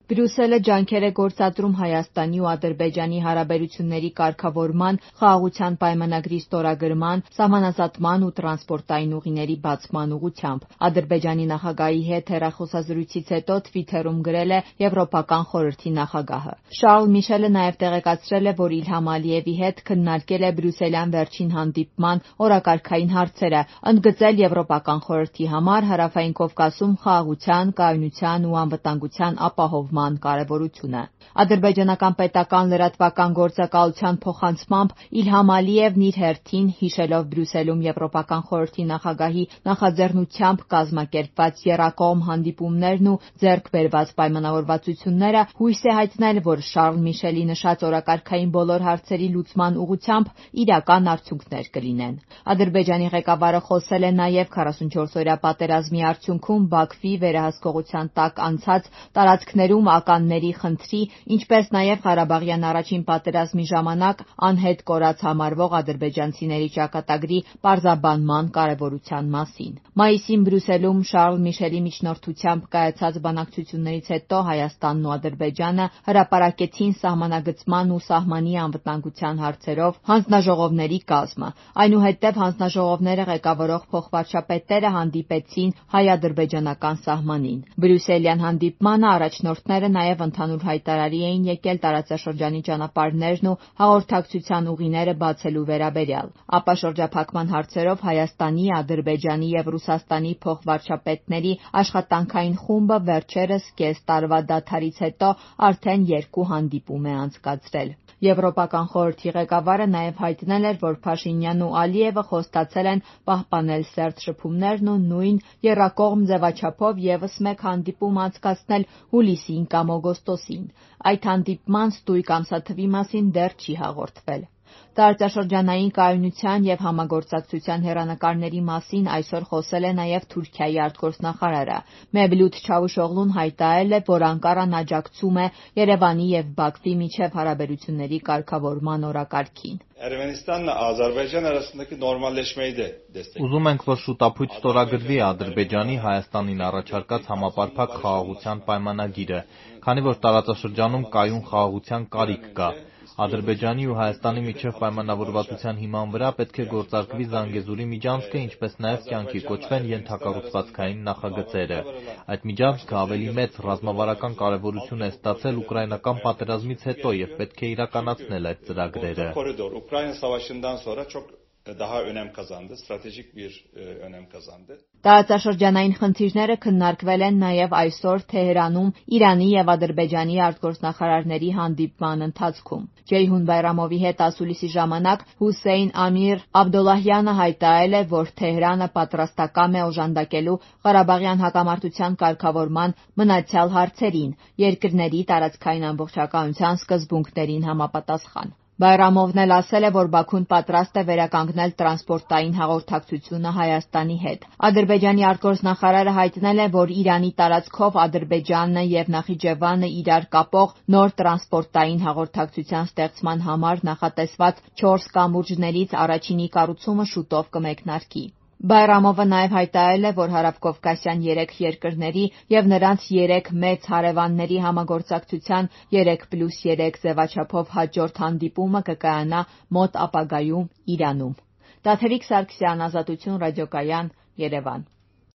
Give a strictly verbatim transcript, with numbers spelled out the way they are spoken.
Բրյուսելը ջանքեր է գործադրում Հայաստանի ու Ադրբեջանի հարաբերությունների կարգավորման, խաղաղության պայմանագրի ստորագրման, սահմանազատման ու տրանսպորտային ուղիների բացման ուղղությամբ։ Ադրբեջանի նախագահի հետ հեռախոսազրույցից հետո Թվիթերում գրել է Եվրոպական խորհրդի նախագահը։ Շարլ Միշելը նաև տեղեկացրել է, որ Իլհամ Ալիևի հետ քննարկել է բրյուսելյան վերջին հանդիպման օրակարգային հարցերը, ընդգծել Եվրոպական խորհրդի համար Հարավային Կովկասում խաղաղության, կայունության ու անվտանգության ապահովման կարևորությունը։ Ադրբեջանական պետական լրատվական գործակալության փոխանցմամբ Իլհամ Ալիևն իր հերթին, հիշելով Բրյուսելում Եվրոպական խորհրդի նախագահի նախաձեռնությամբ կազմակերպված եռակողմ հանդիպումներն ու ձեռք բերված պայմանավորվածությունները, հույս է հայտնել, որ Շարլ Միշելի նշած օրակարգային բոլոր հարցերի լուծման ուղղությամբ իրական արդյունքներ կլինեն։ Ադրբեջանի ղեկավարը խոսել է նաև քառասունչորսօրյա պատերազմի արդյունքում Բաքվի վերահսկողության տակ անցած տարածքներում ականների խնդրի, ինչպես նաև Ղարաբաղյան առաջին պատերազմի ժամանակ անհետ կորած համարվող ադրբեջանցիների ճակատագրի պարզաբանման կարևորության մասին։ Մայիսին Բրյուսելում Շարլ Միշելի միջնորդությամբ կայացած բանակցություններից հետո Հայաստանն ու Ադրբեջանը հրապարակեցին սահմանագծման ու սահմանի անվտանգության հարցերով հանձնաժողովների կազմը։ Այնուհետև հանձնաժողովները ղեկավարող փոխվարչապետերը հանդիպեցին հայ-ադրբեջանական սահմանին։ Բրյուսելյան հանդիպմանը առաջնորդները նաև ընդհանուր հայտարարի էին եկել տարածաշրջանի ճանապարհներն ու հաղորդակցության ուղիները բացելու վերաբերյալ։ Ապա շրջափակման հարցերով Հայաստանի, Ադրբեջանի և Ռուսաստանի փոխվարչապետների աշխատանքային խումբը վերջերս կես տարվա դադարից հետո արդեն երկու հանդիպում է անցկացրել։ Եվրոպական խորհրդի ղեկավարը նաև հայտնել էր, որ Փաշինյանն ու Ալիևը խոստացել են պահպանել սերտ շփումներն ու նույն եռակողմ ձևաչափով ևս մեկ հանդիպում անցկացնել հուլիսին կամ օգոստոսին։ Այդ հանդիպման ստույգ ամսաթվի մասին դեռ չի հաղորդվել։ Տարածաշրջանային կայունության և համագործակցության հեռանկարների մասին այսօր խոսել է նաև Թուրքիայի արտգործնախարարը։ Մևլութ Չավուշօղլուն հայտարարել է, որ Անկարան աջակցում է Երևանի և Բաքվի միջև հարաբերությունների կարգավորման օրակարգին։ Ermənistanla Azərbaycan arasındaki normalleşmeyi de destekliyor. Ուզում ենք, որ շուտապույտ ստորագրվի Ադրբեջանի Հայաստանին առաջարկած համապարփակ խաղաղության պայմանագիրը, քանի որ տարածաշրջանում կայուն խաղաղության կարիք կա։ Ադրբեջանի ու Հայաստանի միջև պայմանավորվածության հիման վրա պետք է գործարկվի Զանգեզուրի միջանցքը, ինչպես նաև կյանքի կոչվեն ենթակառուցվածքային նախագծերը։ Այդ միջանցքը ավելի մեծ ռազմավարական կարևորություն է ստացել ուկրաինական պատերազմից հետո և պետք է իրականացնել այդ ծրագրերը։ Daha önem kazandı, stratejik bir önem kazandı. Տարածաշրջանային խնդիրները քննարկվել են նաև այսօր Թեհրանում Իրանի և Ադրբեջանի արտգործնախարարների հանդիպման ընթացքում։ Ջեյհուն Բայրամովի հետ ասուլիսի ժամանակ Հուսեյն Ամիր Աբդոլլահյանը հայտարարել է, որ Թեհրանը պատրաստակամ է օժանդակելու Ղարաբաղյան հակամարտության կարգավորման մնացյալ հարցերին՝ երկրների տարածքային ամբողջականության սկզբունքներին համապատասխան։ Բայրամովն էլ ասել է, որ Բաքուն պատրաստ է վերականգնել տրանսպորտային հաղորդակցությունը Հայաստանի հետ։ Ադրբեջանի արտգործնախարարը հայտնել է, որ Իրանի տարածքով Ադրբեջանը և Նախիջևանը իրար կապող նոր տրանսպորտային հաղորդակցության ստեղծման համար նախատեսված չորս կամուրջներից առաջինի կառուցումը շուտով կմեկնարկի։ Բայրամովը նաև հայտարարել է, որ Հարավկովկասյան երեք երկրների և նրանց երեք մեծ հարևանների համագործակցության երեք պլյուս երեք ձևաչափով հաջորդ հանդիպումը կկայանա մոտ ապագայում Իրանում։ Տաթևիկ Սարգսյան, Ազատություն ռադիոկայան, Երևան։